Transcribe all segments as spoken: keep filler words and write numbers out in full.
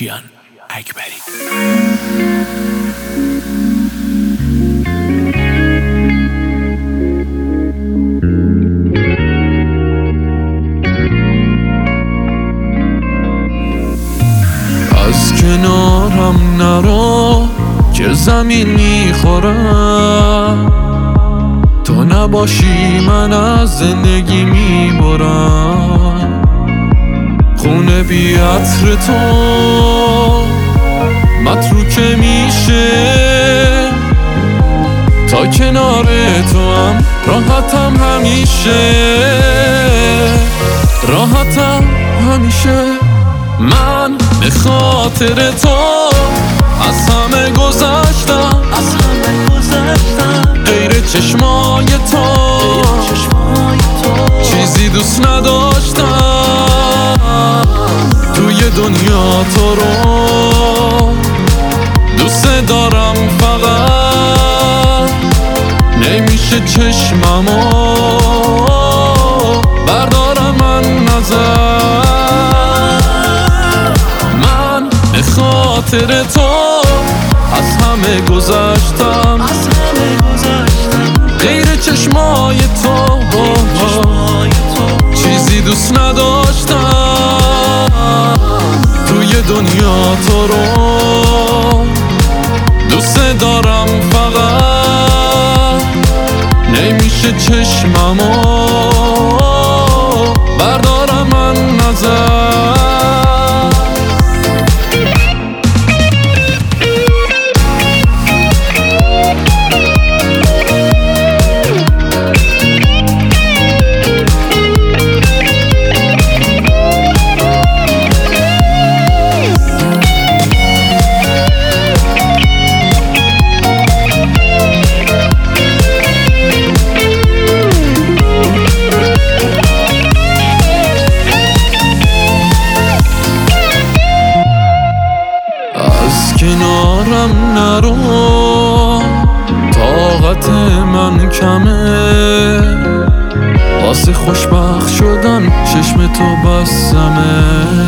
کیان اکبری. از کنارم نرو که زمین میخورم، تو نباشی من از زندگی میبرم. خونه بی عطر تو متروکه میشه، تا کنار تو هم راحتم همیشه، راحتم همیشه. من به خاطر تو از همه گذشتم، از همه گذشتم غیر چشمای تو چیزی دوست نداشتم. توی دنیا تو رو دوست دارم، فقط نمیشه چشممو بردارم من نظر. من به خاطر تو از همه گذشتم، غیر چشمای تو چیزی دوست نداشتم. توی دنیا تو رو دوست دارم، فقط نمیشه چشممو بردارم من نظر. کنارم نرو، طاقت من کمه، واسه خوشبخت شدن چشم تو بسمه.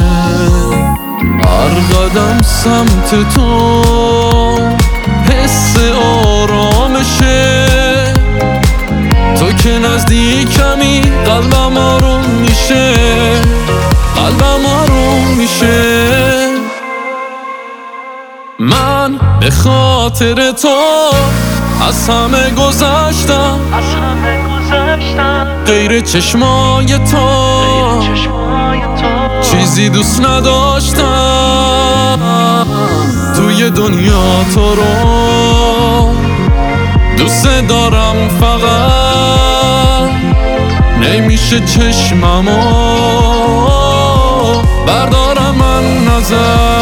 هر قدم سمت تو حس آرامشه، تو که نزدیکمی قلبم آروم میشه، قلبم آروم میشه. من به خاطر تو از همه گذشتم، غیر چشمای تو چیزی دوست نداشتم. توی دنیا تو رو دوست دارم، فقط نمیشه چشممو بردارم من نظر.